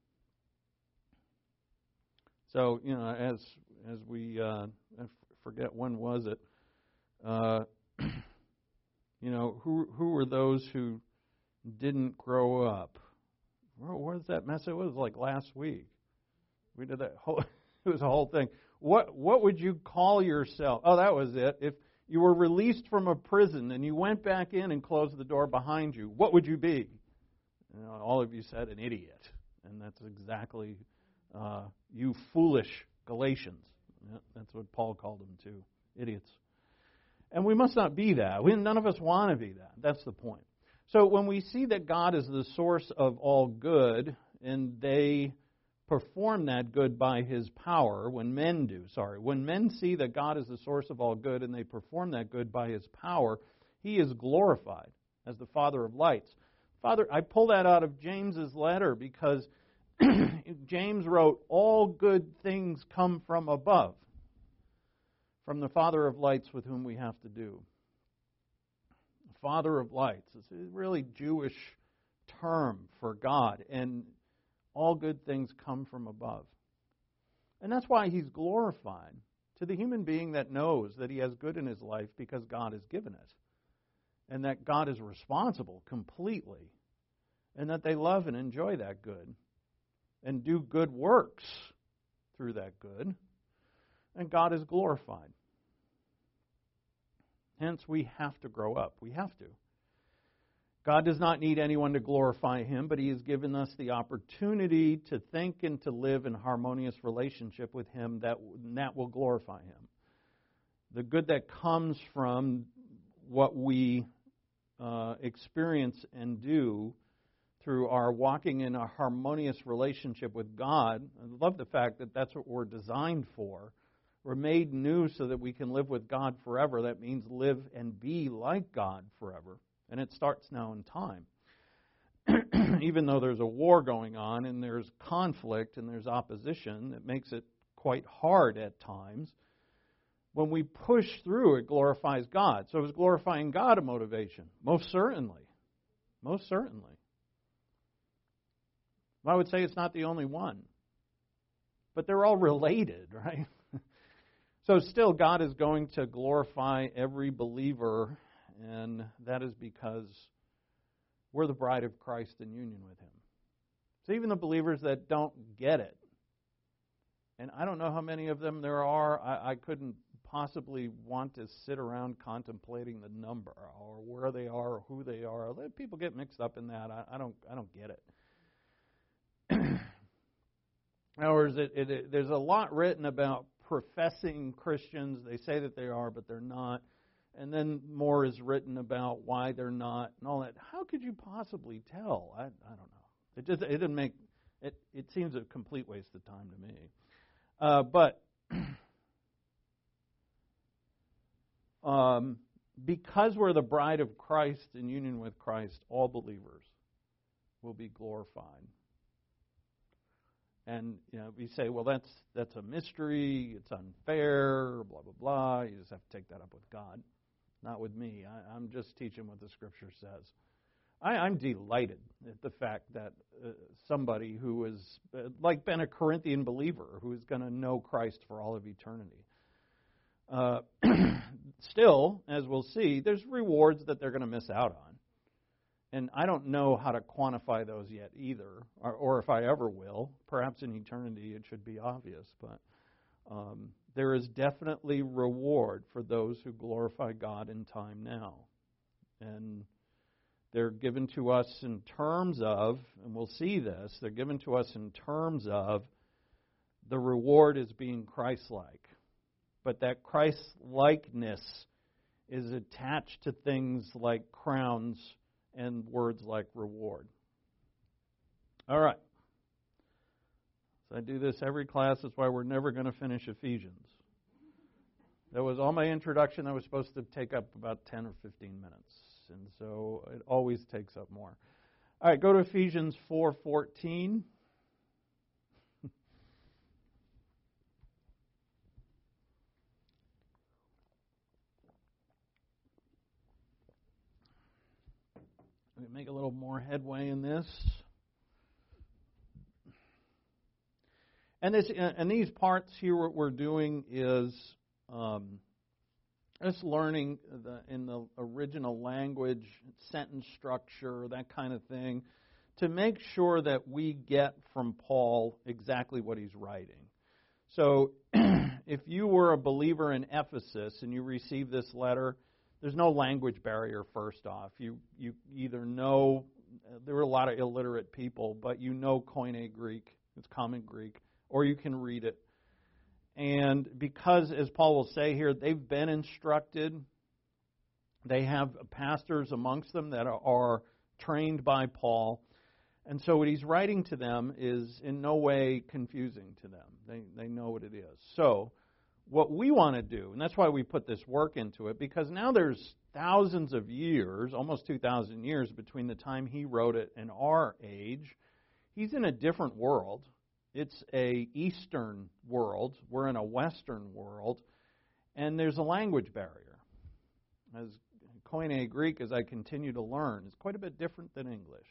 So, you know, as as we, uh, I forget when was it, uh, you know, who who were those who didn't grow up? Where was that mess? It was like last week. We did that whole, it was a whole thing. What what would you call yourself? Oh, that was it. If you were released from a prison and you went back in and closed the door behind you, what would you be? You know, all of you said an idiot. And that's exactly uh, you foolish Galatians. Yeah, that's what Paul called them too, idiots. And we must not be that. We, none of us want to be that. That's the point. So when we see that God is the source of all good, and they perform that good by His power, when men do, sorry, when men see that God is the source of all good and they perform that good by His power, He is glorified as the Father of lights. Father, I pull that out of James's letter because James wrote, all good things come from above, from the Father of lights with whom we have to do. Father of lights. It's a really Jewish term for God, and all good things come from above. And that's why He's glorified to the human being that knows that he has good in his life because God has given it, and that God is responsible completely, and that they love and enjoy that good, and do good works through that good, and God is glorified. Hence, we have to grow up. We have to. God does not need anyone to glorify Him, but He has given us the opportunity to think and to live in harmonious relationship with Him that, that will glorify Him. The good that comes from what we uh, experience and do through our walking in a harmonious relationship with God. I love the fact that that's what we're designed for. We're made new so that we can live with God forever. That means live and be like God forever. And it starts now in time. Even though there's a war going on and there's conflict and there's opposition, it makes it quite hard at times. When we push through, it glorifies God. So is glorifying God a motivation? Most certainly. Most certainly. I would say it's not the only one. But they're all related, right? So still, God is going to glorify every believer, and that is because we're the bride of Christ in union with Him. So even the believers that don't get it, and I don't know how many of them there are, I, I couldn't possibly want to sit around contemplating the number or where they are or who they are. People get mixed up in that. I, I don't. I don't get it. In other words, it, it, it, there's a lot written about professing Christians. They say that they are, but they're not. And then more is written about why they're not and all that. How could you possibly tell? I, I don't know. It just it didn't make it. It seems a complete waste of time to me. Uh, but um, because we're the bride of Christ in union with Christ, all believers will be glorified. And you know, we say, well, that's that's a mystery. It's unfair. Blah blah blah. You just have to take that up with God, not with me. I, I'm just teaching what the Scripture says. I, I'm delighted at the fact that uh, somebody who is uh, like been a Corinthian believer who is going to know Christ for all of eternity. Uh, still, as we'll see, there's rewards that they're going to miss out on. And I don't know how to quantify those yet either, or, or if I ever will. Perhaps in eternity it should be obvious. But um, there is definitely reward for those who glorify God in time now. And they're given to us in terms of, and we'll see this, they're given to us in terms of the reward is being Christ-like. But that Christ-likeness is attached to things like crowns and words like reward. All right. So I do this every class. That's why we're never going to finish Ephesians. That was all my introduction. That was supposed to take up about ten or fifteen minutes. And so it always takes up more. All right, go to Ephesians four fourteen. Let me make a little more headway in this. And this, and these parts here, what we're doing is um, just learning the, in the original language, sentence structure, that kind of thing, to make sure that we get from Paul exactly what he's writing. So, if you were a believer in Ephesus and you received this letter, there's no language barrier. First off, you you either know there were a lot of illiterate people, but you know Koine Greek, it's common Greek, or you can read it. And because, as Paul will say here, they've been instructed, they have pastors amongst them that are, are trained by Paul, and so what he's writing to them is in no way confusing to them. They they know what it is. So what we want to do, and that's why we put this work into it, because now there's thousands of years, almost two thousand years, between the time he wrote it and our age. He's in a different world. It's a Eastern world. We're in a Western world. And there's a language barrier. As Koine Greek, as I continue to learn, is quite a bit different than English.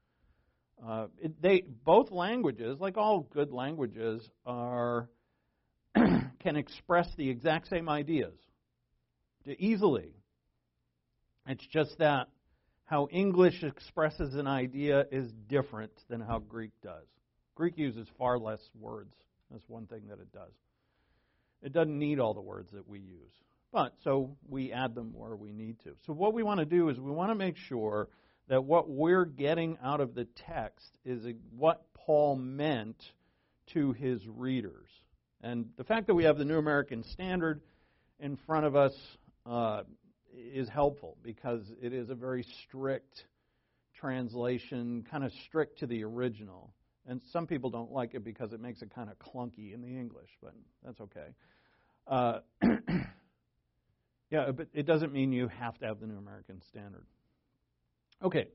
Uh, it, they both languages, like all good languages, are can express the exact same ideas easily. It's just that how English expresses an idea is different than how Greek does. Greek uses far less words. That's one thing that it does. It doesn't need all the words that we use. But, so we add them where we need to. So what we want to do is we want to make sure that what we're getting out of the text is what Paul meant to his readers. And the fact that we have the New American Standard in front of us uh, is helpful because it is a very strict translation, kind of strict to the original. And some people don't like it because it makes it kind of clunky in the English, but that's okay. Uh, yeah, but it doesn't mean you have to have the New American Standard. Okay,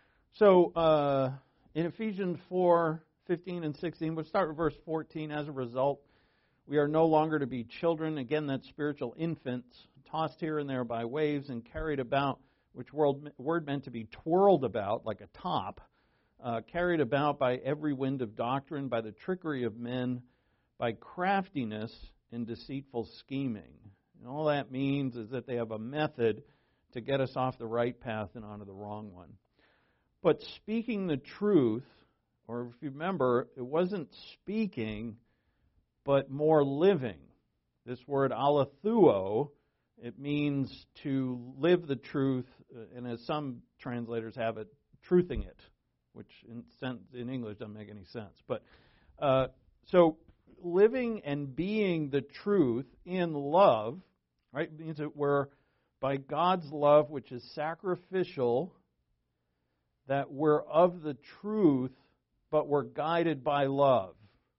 so uh, in Ephesians four fifteen and sixteen, we'll start with verse fourteen. As a result, we are no longer to be children, again, that's spiritual infants, tossed here and there by waves and carried about, which word meant to be twirled about like a top, uh, carried about by every wind of doctrine, by the trickery of men, by craftiness and deceitful scheming. And all that means is that they have a method to get us off the right path and onto the wrong one. But speaking the truth, or if you remember, it wasn't speaking, but more living. This word alethuo, it means to live the truth, and as some translators have it, truthing it, which in, sense, in English doesn't make any sense. But uh, so living and being the truth in love, right, means that we're by God's love, which is sacrificial, that we're of the truth, but we're guided by love.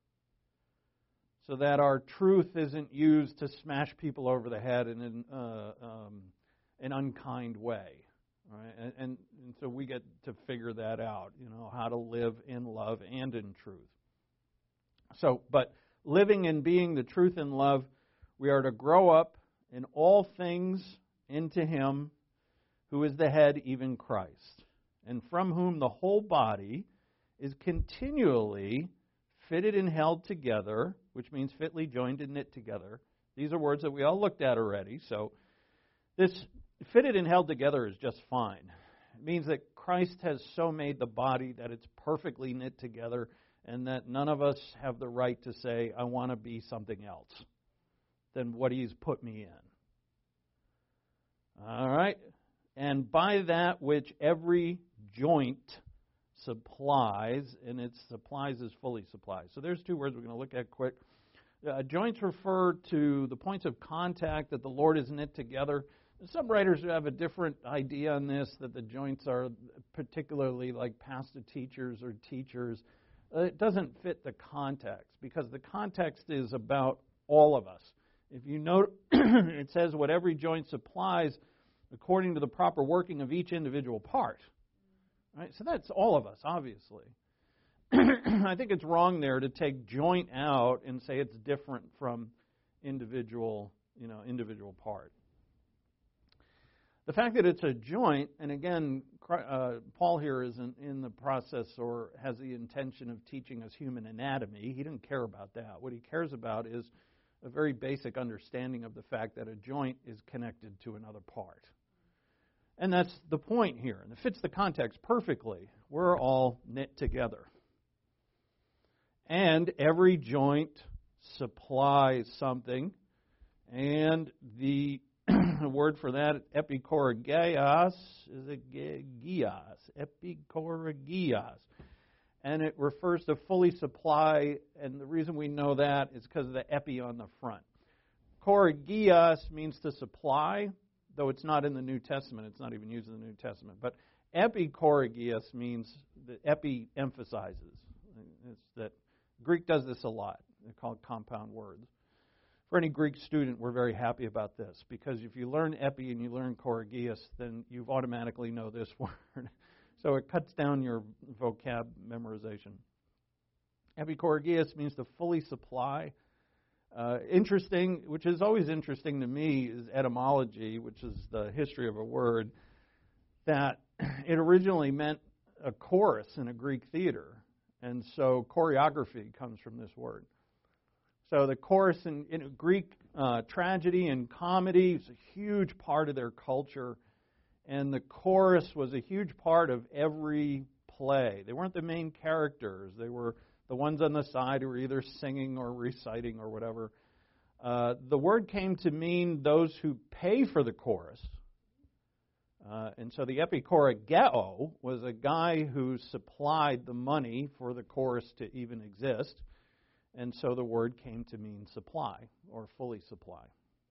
So that our truth isn't used to smash people over the head in an, uh, um, an unkind way. Right? And, and, and so we get to figure that out, you know, how to live in love and in truth. So, but living and being the truth in love, we are to grow up in all things into Him who is the head, even Christ, and from whom the whole body is continually fitted and held together, which means fitly joined and knit together. These are words that we all looked at already. So this fitted and held together is just fine. It means that Christ has so made the body that it's perfectly knit together and that none of us have the right to say, I want to be something else than what He's put me in. All right? And by that which every joint supplies, and its supplies is fully supplied. So there's two words we're going to look at quick. Uh, joints refer to the points of contact that the Lord has knit together. Some writers have a different idea on this, that the joints are particularly like pastor teachers or teachers. Uh, it doesn't fit the context, because the context is about all of us. If you note, it says what every joint supplies according to the proper working of each individual part. Right? So that's all of us, obviously. I think it's wrong there to take joint out and say it's different from individual, you know, individual part. The fact that it's a joint, and again, uh, Paul here isn't in the process or has the intention of teaching us human anatomy. He didn't care about that. What he cares about is a very basic understanding of the fact that a joint is connected to another part. And that's the point here, and it fits the context perfectly. We're all knit together. And every joint supplies something, and the word for that, epikoragios, is it gios, epikoragios. And it refers to fully supply, and the reason we know that is because of the epi on the front. Koragios means to supply, though it's not in the New Testament. It's not even used in the New Testament. But epikoragios means that epi emphasizes. It's that Greek does this a lot. They're called compound words. For any Greek student, we're very happy about this, because if you learn epi and you learn koragios, then you automatically know this word. So it cuts down your vocab memorization. Epikoragios means to fully supply. Uh, interesting, which is always interesting to me, is etymology, which is the history of a word, that it originally meant a chorus in a Greek theater. And so choreography comes from this word. So the chorus in, in Greek uh, tragedy and comedy is a huge part of their culture. And the chorus was a huge part of every play. They weren't the main characters. They were the ones on the side who were either singing or reciting or whatever. Uh, the word came to mean those who pay for the chorus. Uh, and so the epikorageo was a guy who supplied the money for the chorus to even exist. And so the word came to mean supply or fully supply.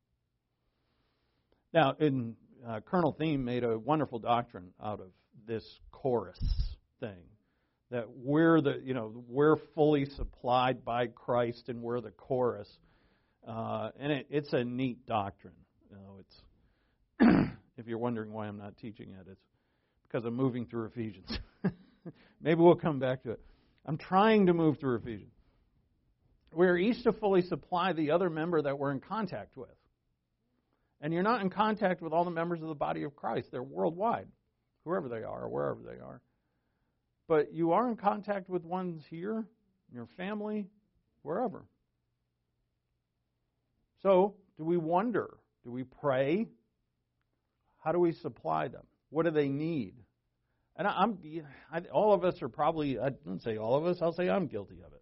Now, in uh, Colonel Thiem made a wonderful doctrine out of this chorus thing, that we're the, you know, we're fully supplied by Christ and we're the chorus. Uh, and it, it's a neat doctrine. You know, it's if you're wondering why I'm not teaching it, it's because I'm moving through Ephesians. Maybe we'll come back to it. I'm trying to move through Ephesians. We're each to fully supply the other member that we're in contact with. And you're not in contact with all the members of the body of Christ. They're worldwide, whoever they are, or wherever they are. But you are in contact with ones here, in your family, wherever. So, do we wonder? Do we pray? How do we supply them? What do they need? And I, I'm, I, all of us are probably, I don't say all of us, I'll say I'm guilty of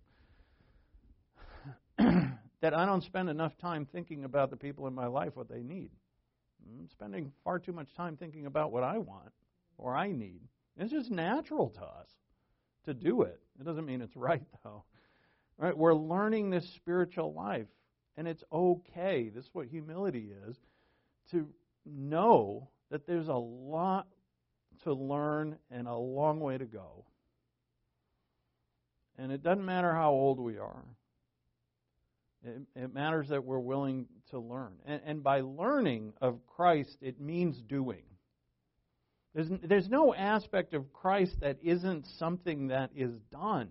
it. That I don't spend enough time thinking about the people in my life, what they need. I'm spending far too much time thinking about what I want or I need. It's just natural to us to do it. It doesn't mean it's right, though. Right? We're learning this spiritual life, and it's okay. This is what humility is, to know that there's a lot to learn and a long way to go. And it doesn't matter how old we are. It, it matters that we're willing to learn. And, and by learning of Christ, it means doing. There's, there's no aspect of Christ that isn't something that is done.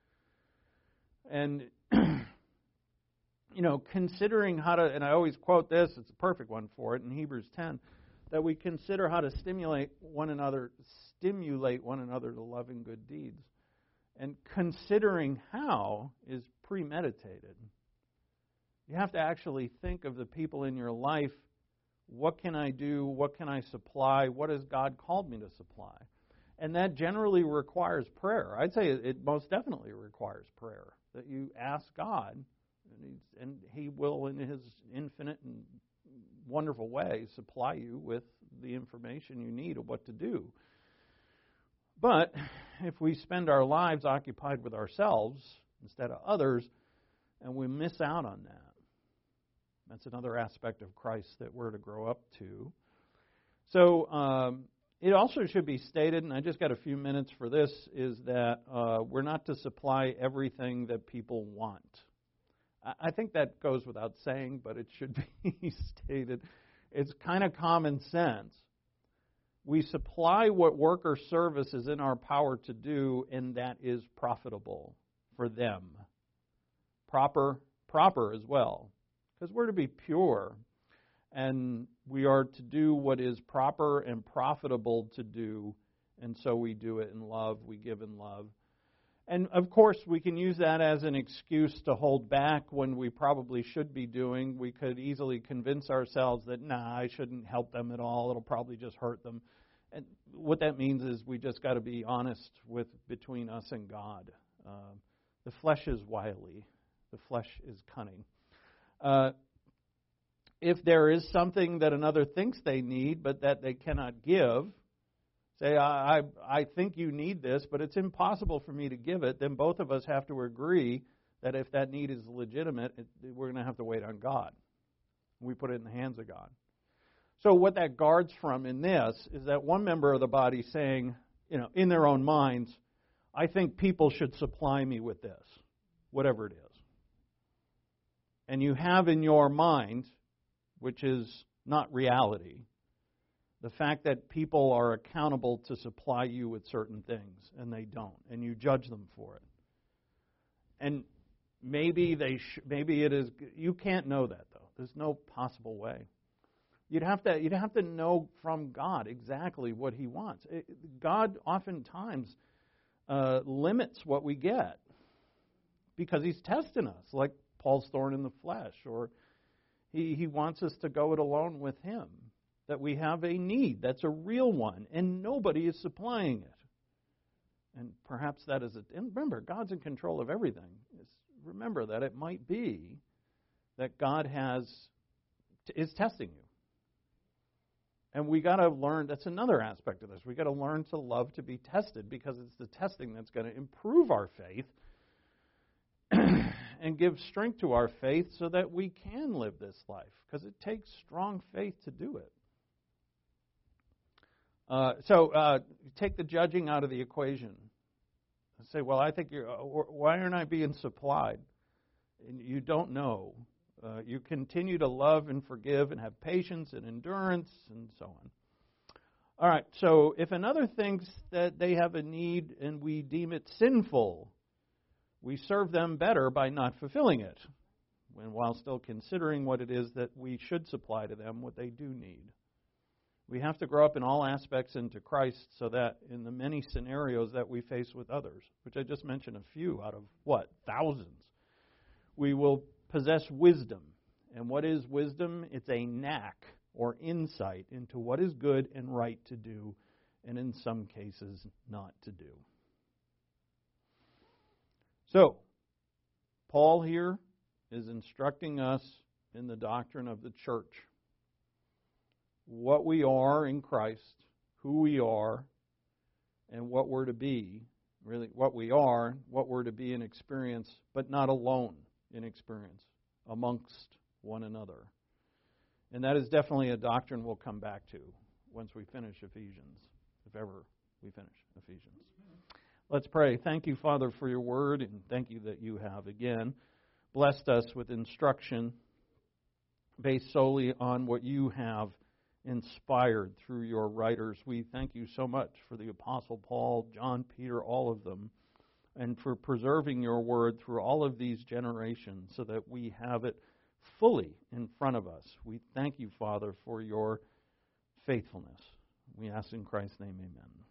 And, you know, considering how to, and I always quote this, it's a perfect one for it, in Hebrews ten, that we consider how to stimulate one another, stimulate one another to love and good deeds. And considering how is premeditated. You have to actually think of the people in your life. What can I do? What can I supply? What has God called me to supply? And that generally requires prayer. I'd say it most definitely requires prayer, that you ask God, and, and He will, in His infinite and wonderful way, supply you with the information you need of what to do. But if we spend our lives occupied with ourselves instead of others, and we miss out on that, that's another aspect of Christ that we're to grow up to. So um, it also should be stated, and I just got a few minutes for this, is that uh, we're not to supply everything that people want. I think that goes without saying, but it should be stated. It's kind of common sense. We supply what work or service is in our power to do, and that is profitable for them. Proper, proper as well, because we're to be pure, and we are to do what is proper and profitable to do, and so we do it in love, we give in love. And of course, we can use that as an excuse to hold back when we probably should be doing. We could easily convince ourselves that, nah, I shouldn't help them at all. It'll probably just hurt them. And what that means is we just got to be honest with between us and God. Uh, the flesh is wily. The flesh is cunning. Uh, if there is something that another thinks they need but that they cannot give, say, I, I I think you need this, but it's impossible for me to give it, then both of us have to agree that if that need is legitimate, it, we're going to have to wait on God. We put it in the hands of God. So what that guards from in this is that one member of the body saying, you know, in their own minds, I think people should supply me with this, whatever it is. And you have in your mind, which is not reality, the fact that people are accountable to supply you with certain things, and they don't, and you judge them for it. And maybe they, sh- maybe it is. You can't know that though. There's no possible way. You'd have to, you'd have to know from God exactly what He wants. It, God oftentimes uh, limits what we get because He's testing us, like Paul's thorn in the flesh, or He He wants us to go it alone with Him. That we have a need that's a real one, and nobody is supplying it. And perhaps that is it. And remember, God's in control of everything. It's, remember that it might be that God has is testing you. And we got to learn, that's another aspect of this. We got to learn to love to be tested, because it's the testing that's going to improve our faith and give strength to our faith so that we can live this life, because it takes strong faith to do it. Uh, so uh, take the judging out of the equation. Say, well, I think you're, uh, why aren't I being supplied? And you don't know. Uh, you continue to love and forgive and have patience and endurance and so on. All right, so if another thinks that they have a need and we deem it sinful, we serve them better by not fulfilling it, when while still considering what it is that we should supply to them what they do need. We have to grow up in all aspects into Christ so that in the many scenarios that we face with others, which I just mentioned a few out of, what, thousands, we will possess wisdom. And what is wisdom? It's a knack or insight into what is good and right to do, and in some cases, not to do. So, Paul here is instructing us in the doctrine of the church. What we are in Christ, who we are, and what we're to be. Really, what we are, what we're to be in experience, but not alone in experience, amongst one another. And that is definitely a doctrine we'll come back to once we finish Ephesians, if ever we finish Ephesians. Let's pray. Thank you, Father, for your word, and thank you that you have, again, blessed us with instruction based solely on what you have inspired through your writers. We thank you so much for the Apostle Paul, John, Peter, all of them, and for preserving your word through all of these generations so that we have it fully in front of us. We thank you, Father, for your faithfulness. We ask in Christ's name, amen.